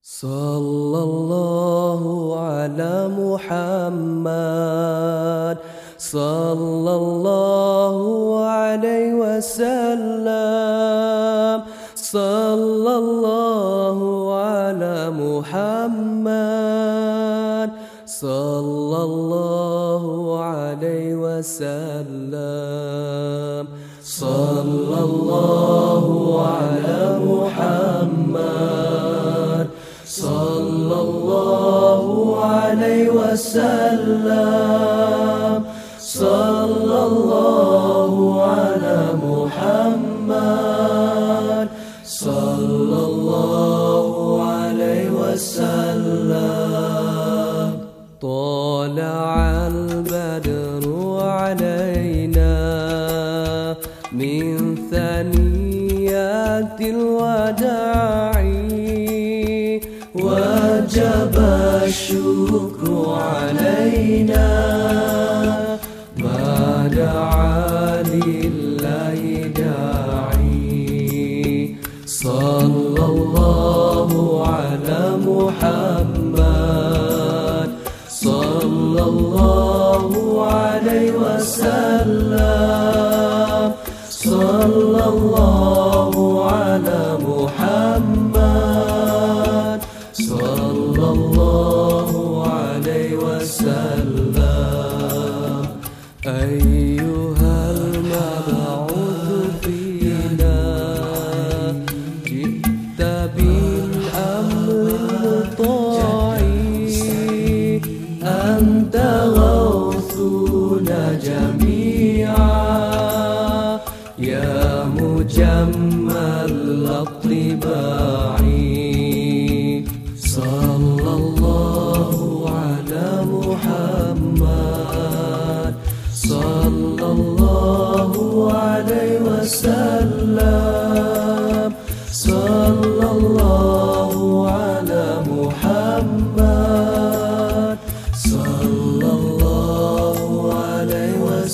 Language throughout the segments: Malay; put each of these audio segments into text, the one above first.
Sallallahu ala Muhammad, sallallahu alaihi wasallam, sallallahu ala Muhammad, sallallahu alaihi wasallam, sallallahu ala Muhammad, sallallahu alaihi wasallam, sallallahu ala Muhammad, sallallahu alaihi wasallam. طلع البدر علينا من ثنيات الوداع وجب الشكر علينا ما دعا لله داعي. صلى الله على محمد، صلى الله عليه وسلم، صلى الله على محمد، صلى الله عليه وسلم. أيها المبعوث فينا جئت بالأمر المطاع، أنت غوثنا جميعا يا مجمل الطباع. صلى الله على محمد، صلى الله عليه وسلم، صلى الله على محمد، صلى الله عليه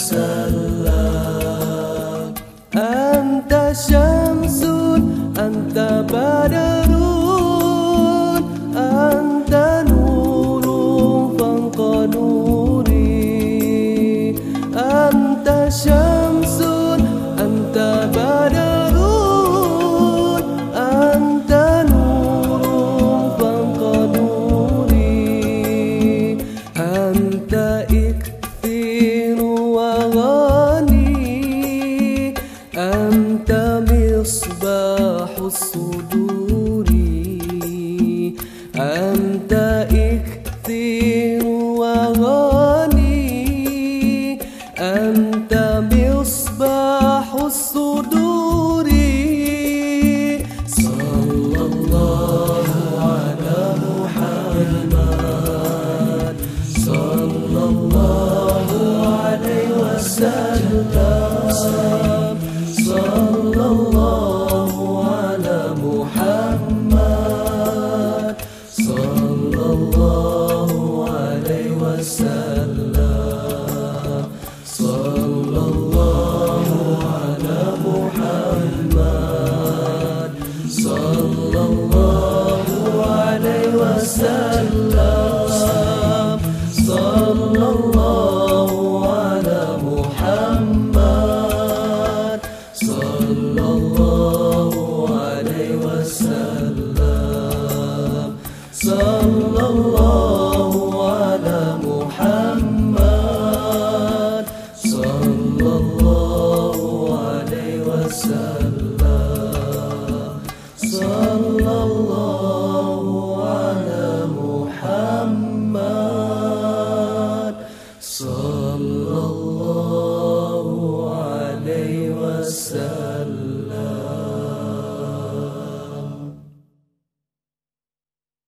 وسلم. أنت شمس، أنت بدر، أنت نور فوق نوري. أنت شمس، أنت بدر، أنت نور فوق نوري. أنت إكثير وغني، أنت مصباح الصدور. أنت إكثير وغني، أنت مصباح الصدور. صلى الله على محمد، صلى الله عليه وسلم، صلى الله على محمد، صلى الله عليه وسلم، صلى الله على محمد، صلى الله عليه وسلم، صلى الله على محمد، صلى الله عليه وسلم، صلى الله